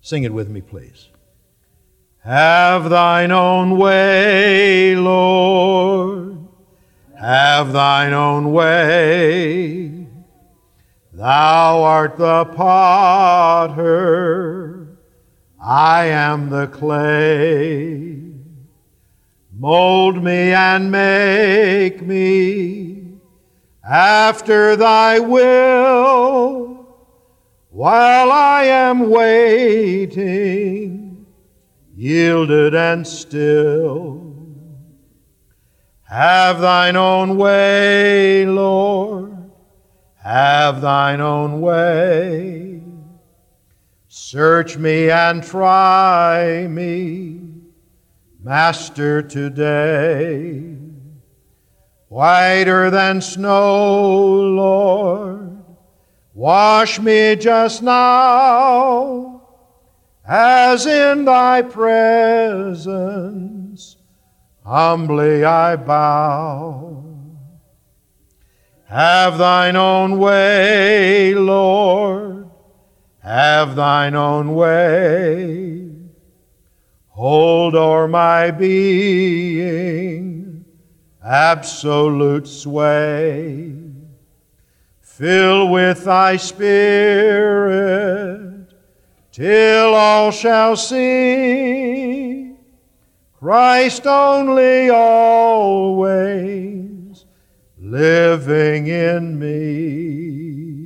Sing it with me, please. Have thine own way, Lord, have thine own way. Thou art the potter, I am the clay. Mold me and make me after thy will, while I am waiting, yielded and still. Have thine own way, Lord, have thine own way. Search me and try me, Master, today. Whiter than snow, Lord, wash me just now, as in thy presence humbly I bow. Have thine own way, Lord, have thine own way. Hold o'er my being absolute sway. Fill with thy Spirit till all shall see Christ only always living in me.